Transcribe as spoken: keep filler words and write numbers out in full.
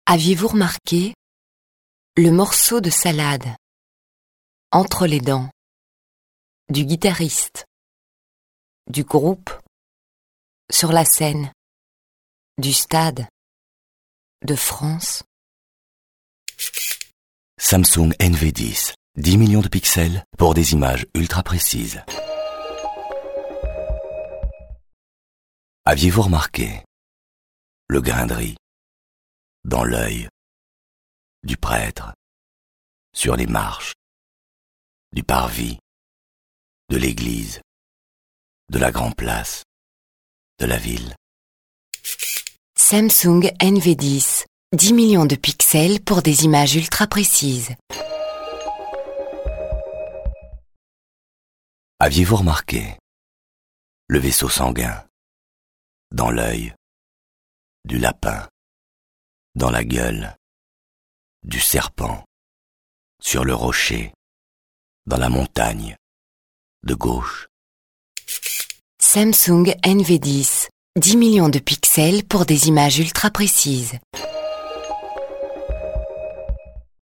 Aviez-vous remarqué le morceau de salade entre les dents du guitariste, du groupe, sur la scène, du stade, de France? Samsung N V dix, dix millions de pixels pour des images ultra précises. Aviez-vous remarqué le grain de riz dans l'œil du prêtre, sur les marches, du parvis, de l'église, de la grande place, de la ville? Samsung N V dix, dix millions de pixels pour des images ultra précises. Aviez-vous remarqué le vaisseau sanguin dans l'œil du lapin, dans la gueule du serpent, sur le rocher, dans la montagne, de gauche? Samsung N V dix, dix millions de pixels pour des images ultra précises.